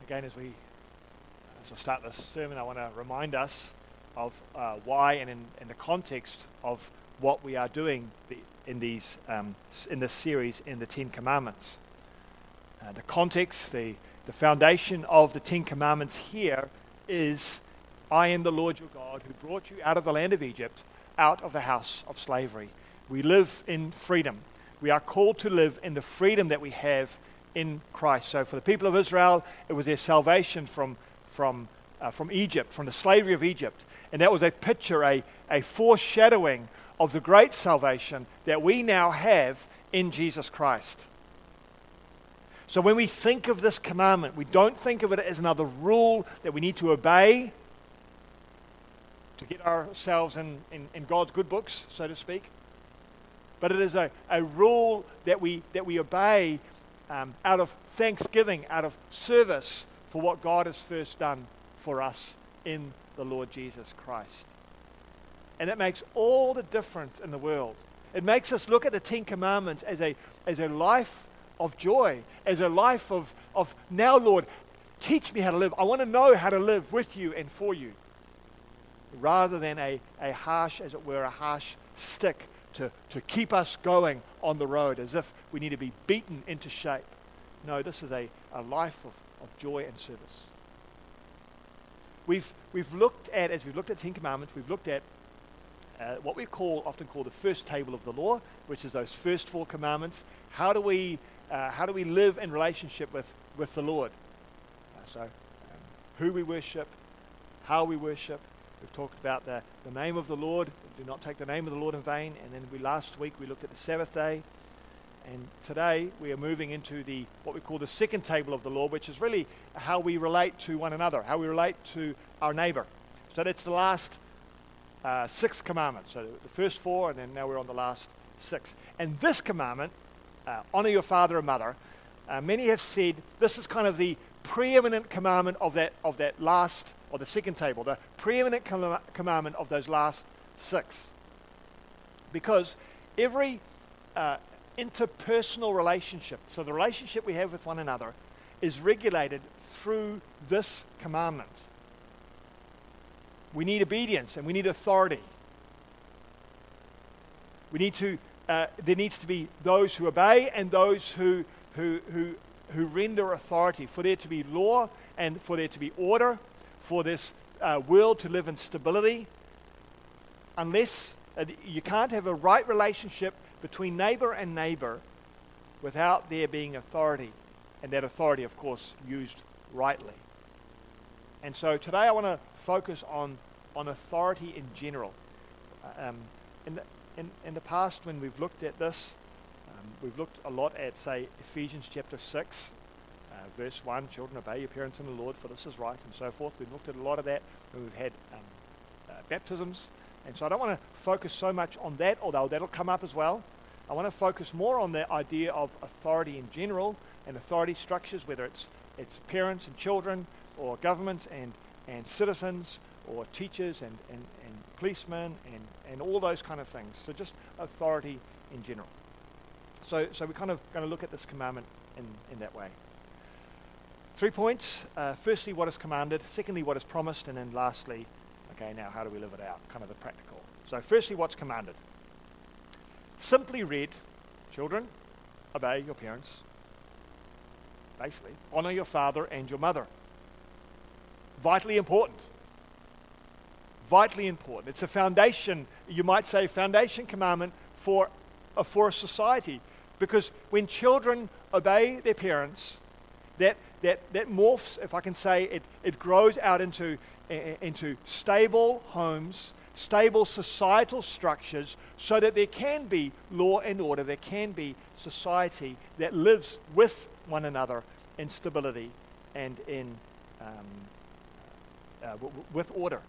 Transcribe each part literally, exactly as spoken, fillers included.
again, as we as I start this sermon, I want to remind us of uh, why and in, in the context of what we are doing the, in these um, in this series in the Ten Commandments. Uh, the context, the the foundation of the Ten Commandments here is, I am the Lord your God who brought you out of the land of Egypt, out of the house of slavery. We live in freedom. We are called to live in the freedom that we have in Christ. So for the people of Israel, it was their salvation from from uh, from Egypt, from the slavery of Egypt. And that was a picture, a, a foreshadowing of the great salvation that we now have in Jesus Christ. So when we think of this commandment, we don't think of it as another rule that we need to obey to get ourselves in, in, in God's good books, so to speak. But it is a, a rule that we that we obey um, out of thanksgiving, out of service for what God has first done for us in the Lord Jesus Christ. And that makes all the difference in the world. It makes us look at the Ten Commandments as a as a life of joy, as a life of, of now, Lord, teach me how to live. I want to know how to live with you and for you. Rather than a, a harsh, as it were, a harsh stick to, to keep us going on the road as if we need to be beaten into shape. No, this is a, a life of, of joy and service. We've, we've looked at, as we've looked at Ten Commandments, we've looked at uh, what we call, often call the first table of the law, which is those first four commandments. How do we, uh, how do we live in relationship with, with the Lord? Uh, so, um, who we worship, how we worship. We've talked about the, the name of the Lord. Do not take the name of the Lord in vain. And then we last week we looked at the Sabbath day. And today we are moving into the what we call the second table of the law, which is really how we relate to one another, how we relate to our neighbor. So that's the last uh, six commandments. So the first four, and then now we're on the last six. And this commandment, uh, honor your father and mother, uh, many have said this is kind of the preeminent commandment of that of that last, or the second table, the preeminent com- commandment of those last six. Because every uh, interpersonal relationship, so the relationship we have with one another, is regulated through this commandment. We need obedience and we need authority. We need to, uh, there needs to be those who obey and those who, who, who, who render authority, for there to be law and for there to be order, for this uh, world to live in stability. Unless uh, you can't have a right relationship between neighbor and neighbor without there being authority, and that authority, of course, used rightly. And so today I want to focus on, on authority in general. Um, in, the, in, in the past, when we've looked at this, um, we've looked a lot at, say, Ephesians chapter six, uh, verse one, children, obey your parents in the Lord, for this is right, and so forth. We've looked at a lot of that when we've had um, uh, baptisms. And so I don't want to focus so much on that, although that'll come up as well. I want to focus more on the idea of authority in general and authority structures, whether it's it's parents and children, or governments and, and citizens, or teachers and, and, and policemen, and, and all those kind of things. So just authority in general. So so we're kind of going to look at this commandment in, in that way. Three points. Uh, firstly, what is commanded. Secondly, what is promised. And then lastly, okay, now how do we live it out? Kind of the practical. So firstly, what's commanded? Simply read, children, obey your parents. Basically, honor your father and your mother. Vitally important. Vitally important. It's a foundation, you might say, foundation commandment for, uh, for a society. Because when children obey their parents, that that that morphs, if I can say, it, it grows out into into stable homes, stable societal structures, so that there can be law and order, there can be society that lives with one another in stability and in um, uh, w- w- with order.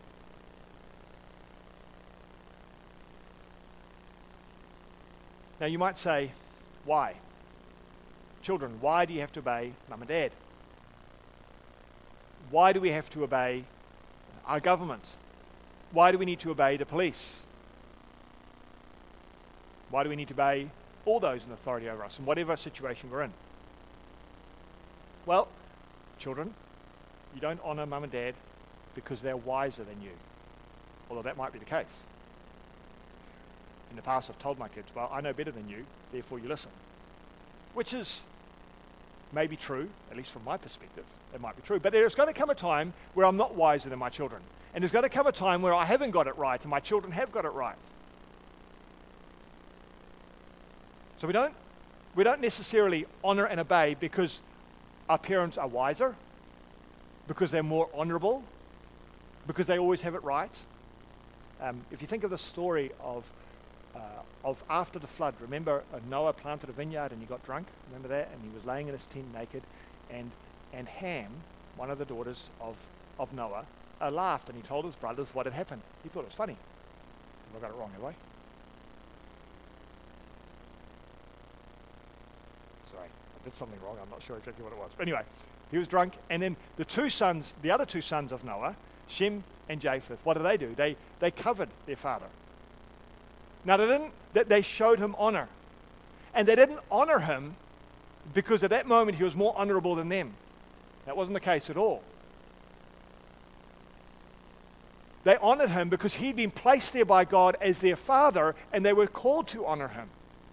Now you might say, why? Children, why do you have to obey mum and dad? Why do we have to obey our government? Why do we need to obey the police? Why do we need to obey all those in authority over us in whatever situation we're in? Well, children, you don't honor mum and dad because they're wiser than you, although that might be the case. In the past, I've told my kids, well, I know better than you, therefore you listen. Which is maybe true, at least from my perspective. It might be true. But there's going to come a time where I'm not wiser than my children. And there's going to come a time where I haven't got it right and my children have got it right. So we don't, we don't necessarily honor and obey because our parents are wiser, because they're more honorable, because they always have it right. Um, if you think of the story of uh, of after the flood, remember uh, Noah planted a vineyard and he got drunk, remember that? And he was laying in his tent naked, and and Ham, one of the daughters of, of Noah, uh, laughed, and he told his brothers what had happened. He thought it was funny. Have I got it wrong, have I? Sorry, I did something wrong, I'm not sure exactly what it was. But anyway, he was drunk, and then the two sons, the other two sons of Noah, Shem and Japheth, what did they do? They they covered their father. Now they didn't, that they showed him honor. And they didn't honor him because at that moment he was more honorable than them. That wasn't the case at all. They honored him because he'd been placed there by God as their father, and they were called to honor him.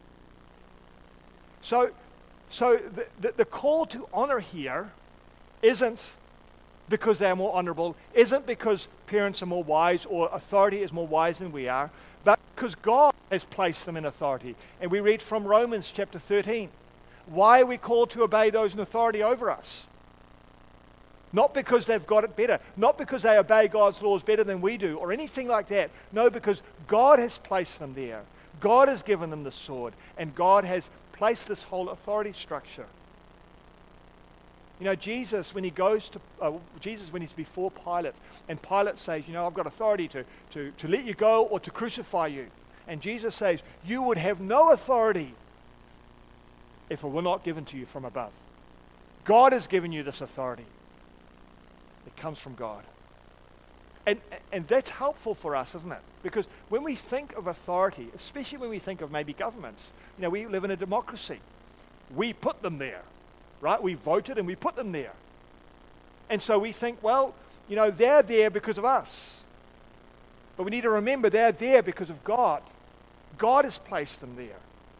So, so the, the, the call to honor here isn't because they're more honorable, isn't because parents are more wise or authority is more wise than we are, but because God has placed them in authority. And we read from Romans chapter thirteen. Why are we called to obey those in authority over us? Not because they've got it better, not because they obey God's laws better than we do or anything like that. No, because God has placed them there. God has given them the sword, and God has placed this whole authority structure. You know, Jesus, when he goes to, uh, Jesus, when he's before Pilate, and Pilate says, you know, I've got authority to, to, to let you go or to crucify you. And Jesus says, you would have no authority if it were not given to you from above. God has given you this authority. It comes from God. And, and that's helpful for us, isn't it? Because when we think of authority, especially when we think of maybe governments, you know, we live in a democracy. We put them there. Right? We voted and we put them there. And so we think, well, you know, they're there because of us. But we need to remember they're there because of God. God has placed them there.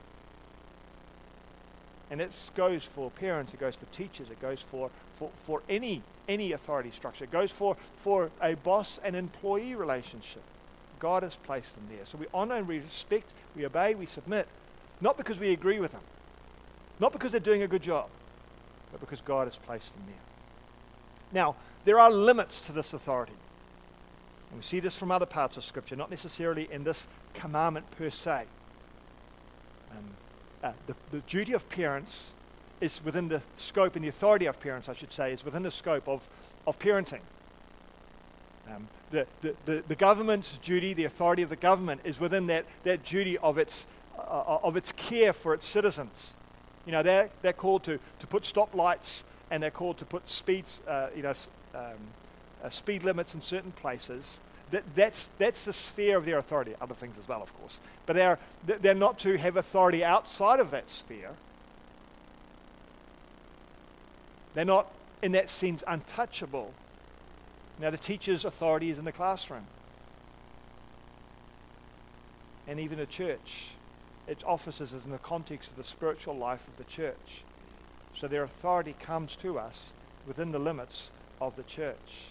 And it goes for parents, it goes for teachers, it goes for, for, for any, any authority structure. It goes for, for a boss and employee relationship. God has placed them there. So we honor and we respect, we obey, we submit. Not because we agree with them. Not because they're doing a good job. But because God has placed them there. Now, there are limits to this authority. And we see this from other parts of Scripture, not necessarily in this commandment per se. Um, uh, the, the duty of parents is within the scope, and the authority of parents, I should say, is within the scope of, of parenting. Um, the, the, the, the government's duty, the authority of the government is within that, that duty of its, uh, of its care for its citizens. You know, they're, they're called to, to put stoplights, and they're called to put speeds, uh, you know, um, uh, speed limits in certain places. That, that's, that's the sphere of their authority. Other things as well, of course. But they're, they're not to have authority outside of that sphere. They're not, in that sense, untouchable. Now, the teacher's authority is in the classroom. And even a church. Its offices is in the context of the spiritual life of the church. So their authority comes to us within the limits of the church.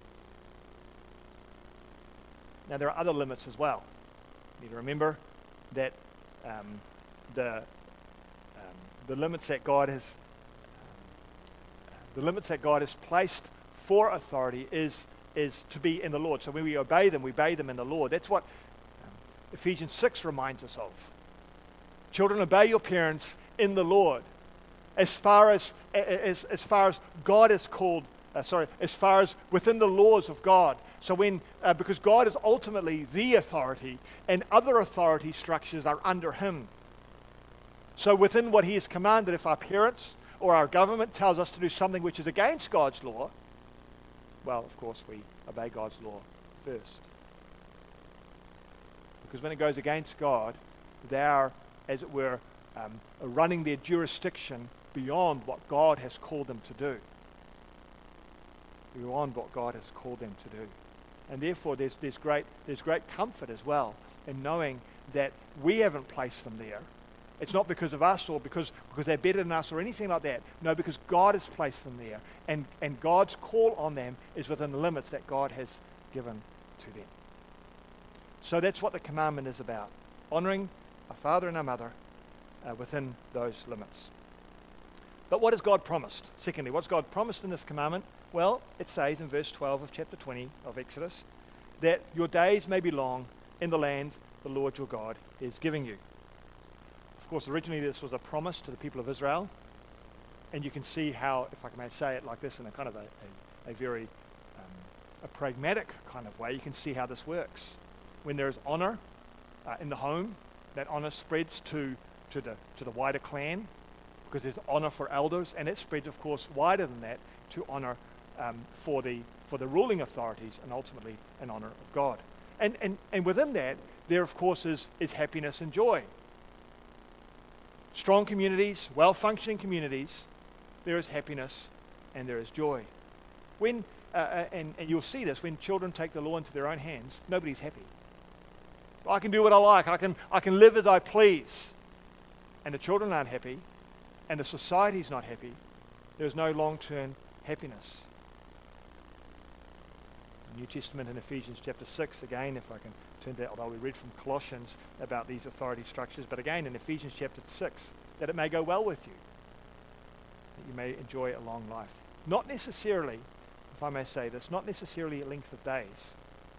Now there are other limits as well. You need to remember that um, the um, the limits that God has um, the limits that God has placed for authority is is to be in the Lord. So when we obey them, we obey them in the Lord. That's what um, Ephesians six reminds us of. Children, obey your parents in the Lord, as far as as as far as God is called. Uh, sorry, as far as within the laws of God. So when uh, because God is ultimately the authority, and other authority structures are under Him. So within what He has commanded, if our parents or our government tells us to do something which is against God's law, well, of course, we obey God's law first. Because when it goes against God, they are, as it were, um, running their jurisdiction beyond what God has called them to do. beyond what God has called them to do. And therefore there's, there's, great, there's great comfort as well in knowing that we haven't placed them there. It's not because of us or because, because they're better than us or anything like that. No, because God has placed them there. And, and God's call on them is within the limits that God has given to them. So that's what the commandment is about. Honoring our father and our mother uh, within those limits. But what has God promised? Secondly, what's God promised in this commandment? Well, it says in verse twelve of chapter twenty of Exodus that your days may be long in the land the Lord your God is giving you. Of course, originally this was a promise to the people of Israel, and you can see how, if I may say it like this in a kind of a, a, a very um, a pragmatic kind of way, you can see how this works. When there is honor uh, in the home, that honor spreads to, to, the, to the wider clan, because there's honor for elders, and it spreads, of course, wider than that to honor um, for the for the ruling authorities, and ultimately an honor of God. And and and within that, there of course is is happiness and joy. Strong communities, well-functioning communities, there is happiness and there is joy. When uh, and and you'll see this when children take the law into their own hands, nobody's happy. I can do what I like. I can I can live as I please, and the children aren't happy, and the society's not happy. There's no long-term happiness. New Testament in Ephesians chapter six, again, if I can turn to that, although we read from Colossians about these authority structures, but again in Ephesians chapter six, that it may go well with you, that you may enjoy a long life. Not necessarily, if I may say this, not necessarily a length of days,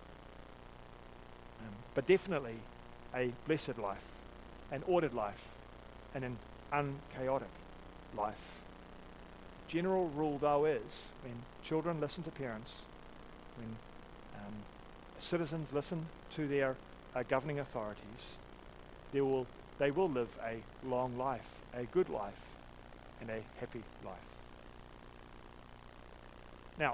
um, but definitely a blessed life, an ordered life, and an unchaotic life. General rule, though, is when children listen to parents, when um, citizens listen to their uh, governing authorities, they will they will live a long life, a good life, and a happy life. Now,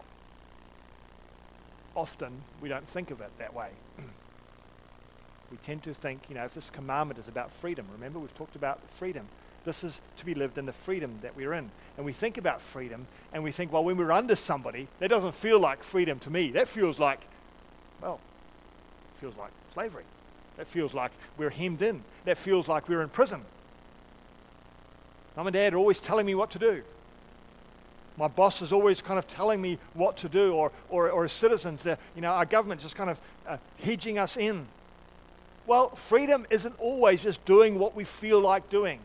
often we don't think of it that way. We tend to think, you know, if this commandment is about freedom, remember we've talked about freedom. This is to be lived in the freedom that we're in. And we think about freedom, and we think, well, when we're under somebody, that doesn't feel like freedom to me. That feels like, well, it feels like slavery. That feels like we're hemmed in. That feels like we're in prison. Mum and Dad are always telling me what to do. My boss is always kind of telling me what to do, or, or, or as citizens, uh, you know, our government just kind of uh, hedging us in. Well, freedom isn't always just doing what we feel like doing.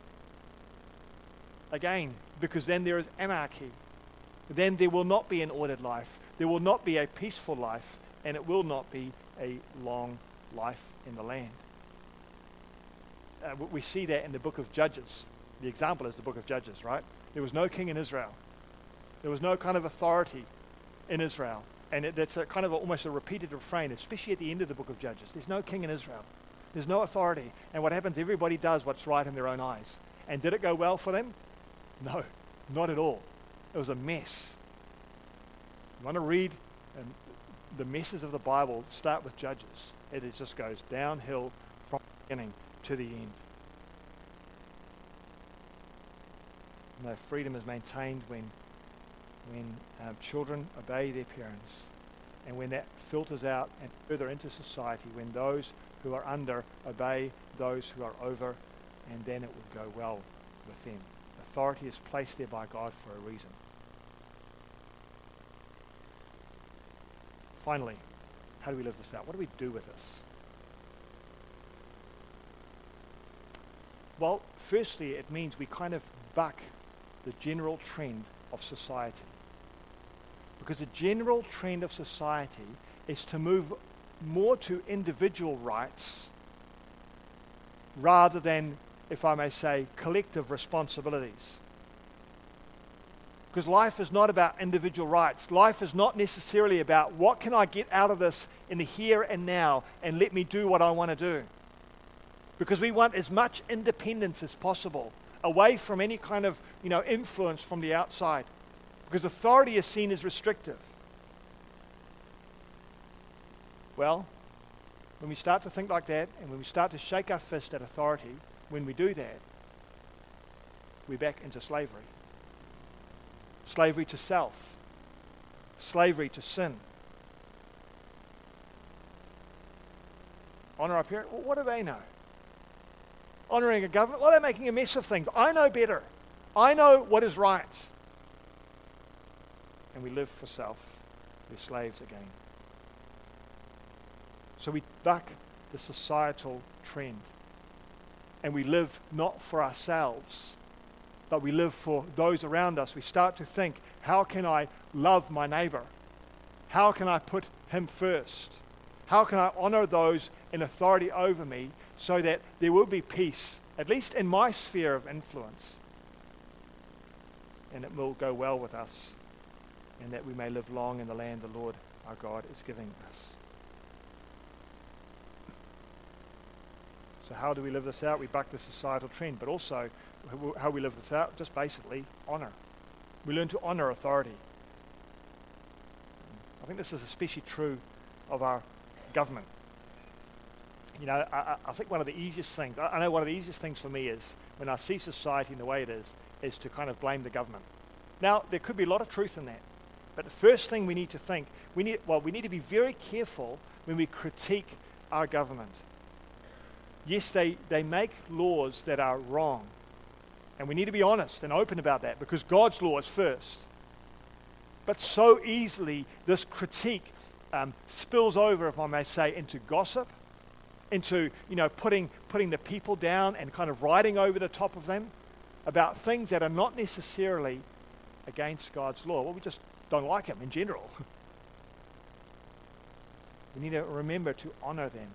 Again, because then there is anarchy. Then there will not be an ordered life. There will not be a peaceful life, and it will not be a long life in the land. Uh, we see that in the book of Judges. The example is the book of Judges, right? There was no king in Israel. There was no kind of authority in Israel. And it, that's a kind of a, almost a repeated refrain, especially at the end of the book of Judges. There's no king in Israel. There's no authority. And what happens, everybody does what's right in their own eyes. And did it go well for them? No, not at all. It was a mess. You want to read um, the messes of the Bible, start with Judges. It is just goes downhill from the beginning to the end. No, freedom is maintained when, when um, children obey their parents, and when that filters out and further into society, when those who are under obey those who are over, and then it will go well with them. Authority is placed there by God for a reason. Finally, how do we live this out? What do we do with this? Well, firstly, it means we kind of buck the general trend of society. Because the general trend of society is to move more to individual rights rather than, if I may say, collective responsibilities. Because life is not about individual rights. Life is not necessarily about what can I get out of this in the here and now and let me do what I want to do. Because we want as much independence as possible, away from any kind of, you know, influence from the outside. Because authority is seen as restrictive. Well, when we start to think like that, and when we start to shake our fist at authority, when we do that, we're back into slavery. Slavery to self. slavery to sin. Honor our parents. Well, what do they know? Honoring a government? Well, they're making a mess of things. I know better. I know what is right. And we live for self. We're slaves again. So we buck the societal trend. And we live not for ourselves, but we live for those around us. We start to think, how can I love my neighbor? How can I put him first? How can I honor those in authority over me so that there will be peace, at least in my sphere of influence, and it will go well with us, and that we may live long in the land the Lord our God is giving us. So how do we live this out? We buck the societal trend, but also how we live this out, just basically honor. We learn to honor authority. I think this is especially true of our government. You know, I, I think one of the easiest things, I, I know one of the easiest things for me is, when I see society in the way it is, is to kind of blame the government. Now, there could be a lot of truth in that, but the first thing we need to think, we need, well, we need to be very careful when we critique our government. Yes, they, they make laws that are wrong, and we need to be honest and open about that, because God's law is first. But so easily this critique um, spills over, if I may say, into gossip, into, you know, putting putting the people down and kind of riding over the top of them about things that are not necessarily against God's law. Well, we just don't like them in general. We need to remember to honor them.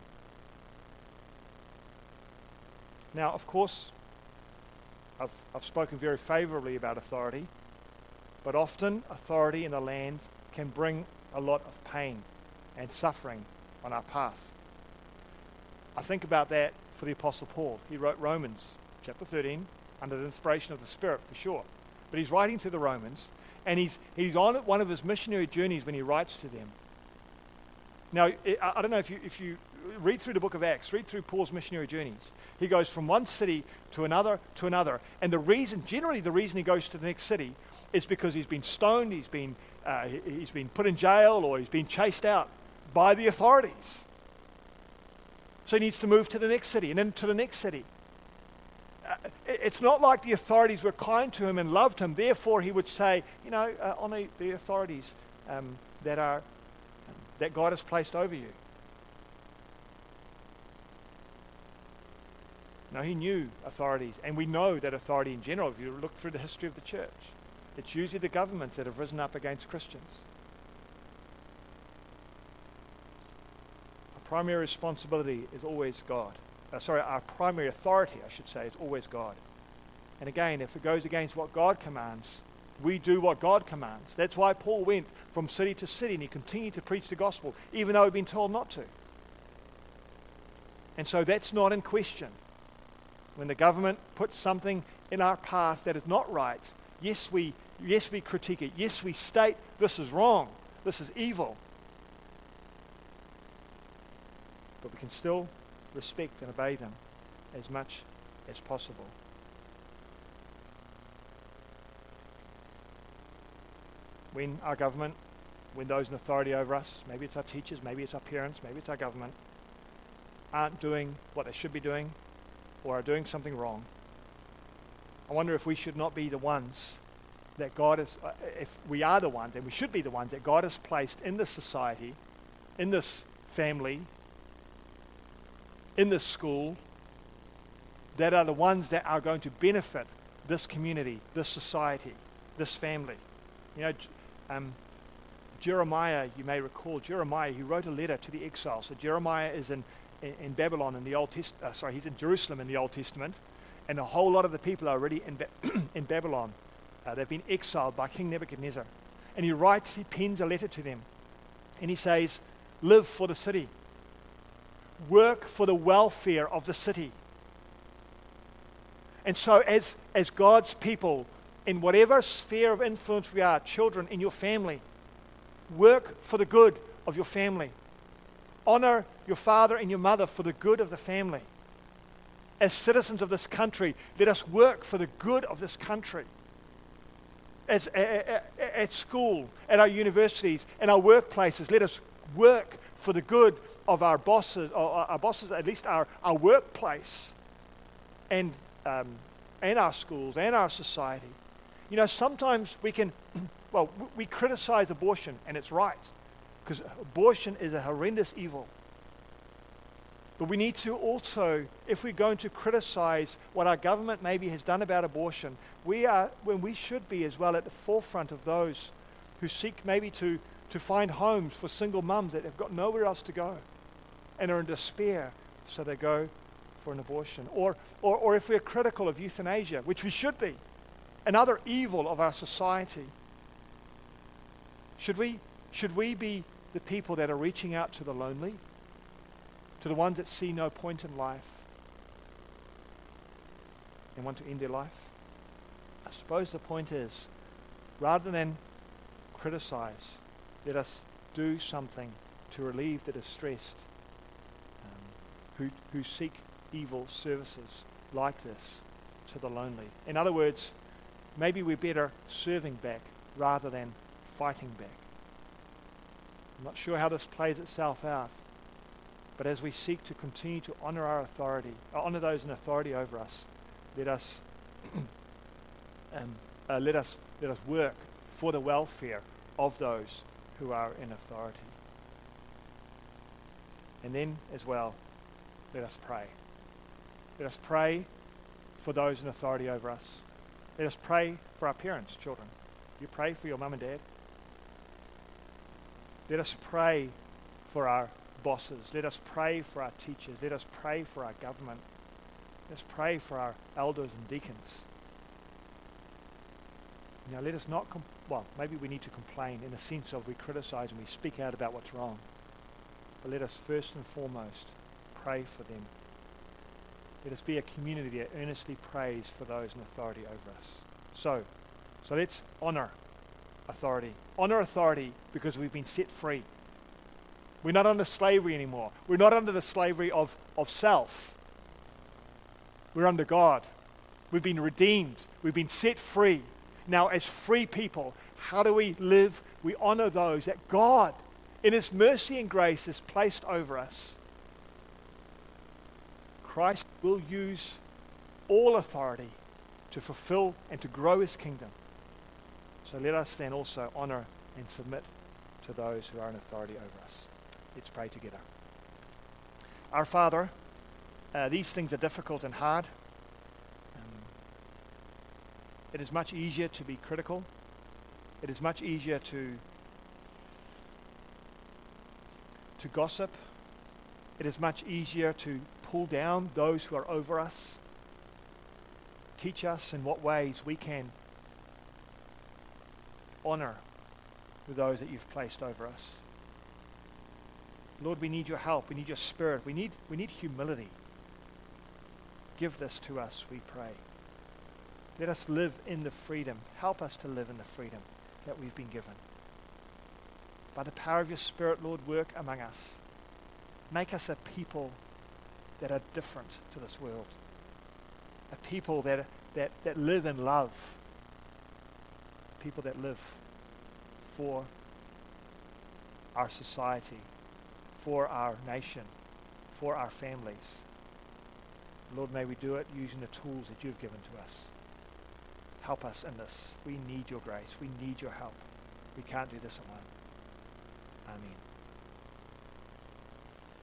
Now, of course, I've, I've spoken very favorably about authority, but often authority in the land can bring a lot of pain and suffering on our path. I think about that for the Apostle Paul. He wrote Romans chapter thirteen under the inspiration of the Spirit, for sure. But he's writing to the Romans, and he's he's on one of his missionary journeys when he writes to them. Now, I, I don't know if you if you read through the book of Acts, read through Paul's missionary journeys. He goes from one city to another to another, and the reason, generally the reason he goes to the next city is because he's been stoned, he's been uh, he's been put in jail, or he's been chased out by the authorities. So he needs to move to the next city and then to the next city. Uh, it's not like the authorities were kind to him and loved him. Therefore, he would say, you know, uh, honor the authorities um, that are um, that God has placed over you. No, he knew authorities, and we know that authority in general, if you look through the history of the church, it's usually the governments that have risen up against Christians. Primary responsibility is always God. Uh, sorry, our primary authority, I should say, is always God. And again, if it goes against what God commands, we do what God commands. That's why Paul went from city to city and he continued to preach the gospel, even though he'd been told not to. And so that's not in question. When the government puts something in our path that is not right, yes, we, yes, we critique it. Yes, we state this is wrong, this is evil. But we can still respect and obey them as much as possible. When our government, when those in authority over us, maybe it's our teachers, maybe it's our parents, maybe it's our government, aren't doing what they should be doing or are doing something wrong, I wonder if we should not be the ones that God is, uh, if we are the ones, and we should be the ones that God has placed in this society, in this family, in this school, that are the ones that are going to benefit this community, this society, this family. You know, um, Jeremiah, you may recall, Jeremiah, he wrote a letter to the exiles. So Jeremiah is in, in, in Babylon in the Old Testament, uh, sorry, he's in Jerusalem in the Old Testament, and a whole lot of the people are already in, ba- in Babylon. Uh, they've been exiled by King Nebuchadnezzar. And he writes, he pens a letter to them, and he says, live for the city. Work for the welfare of the city. And so as, as God's people, in whatever sphere of influence we are, children in your family, work for the good of your family. Honor your father and your mother for the good of the family. As citizens of this country, let us work for the good of this country. As, a, a, at school, at our universities, in our workplaces. Let us work for the good of our bosses, or our bosses, at least our, our workplace, and um, and our schools, and our society. You know, sometimes we can, well, we criticize abortion, and it's right, because abortion is a horrendous evil. But we need to also, if we're going to criticize what our government maybe has done about abortion, we are, when we should be as well at the forefront of those who seek maybe to, to find homes for single mums that have got nowhere else to go and are in despair, so they go for an abortion. Or, or, or if we're critical of euthanasia, which we should be, another evil of our society, should we, should we be the people that are reaching out to the lonely, to the ones that see no point in life and want to end their life? I suppose the point is, rather than criticize, let us do something to relieve the distressed um, who, who seek evil services like this to the lonely. In other words, maybe we're better serving back rather than fighting back. I'm not sure how this plays itself out, but as we seek to continue to honor our authority, uh, honor those in authority over us, let us, um, uh, let us, let us work for the welfare of those who are in authority. And then, as well, let us pray. Let us pray for those in authority over us. Let us pray for our parents, children. You pray for your mum and dad. Let us pray for our bosses. Let us pray for our teachers. Let us pray for our government. Let us pray for our elders and deacons. Now, let us not, com- well, maybe we need to complain in the sense of we criticize and we speak out about what's wrong. But let us first and foremost pray for them. Let us be a community that earnestly prays for those in authority over us. So, so let's honor authority. Honor authority because we've been set free. We're not under slavery anymore. We're not under the slavery of, of self. We're under God. We've been redeemed. We've been set free. Now, as free people, how do we live? We honor those that God, in His mercy and grace, has placed over us. Christ will use all authority to fulfill and to grow His kingdom. So let us then also honor and submit to those who are in authority over us. Let's pray together. Our Father, uh, these things are difficult and hard. Um, it is much easier to be critical. It is much easier to to gossip. It is much easier to pull down those who are over us. Teach us in what ways we can honor those that you've placed over us. Lord, we need your help. We need your spirit. We need, we need humility. Give this to us, we pray. Let us live in the freedom. Help us to live in the freedom that we've been given. By the power of your Spirit, Lord, work among us. Make us a people that are different to this world. A people that, that, that live in love. People that live for our society, for our nation, for our families. Lord, may we do it using the tools that you've given to us. Help us in this. We need your grace. We need your help. We can't do this alone.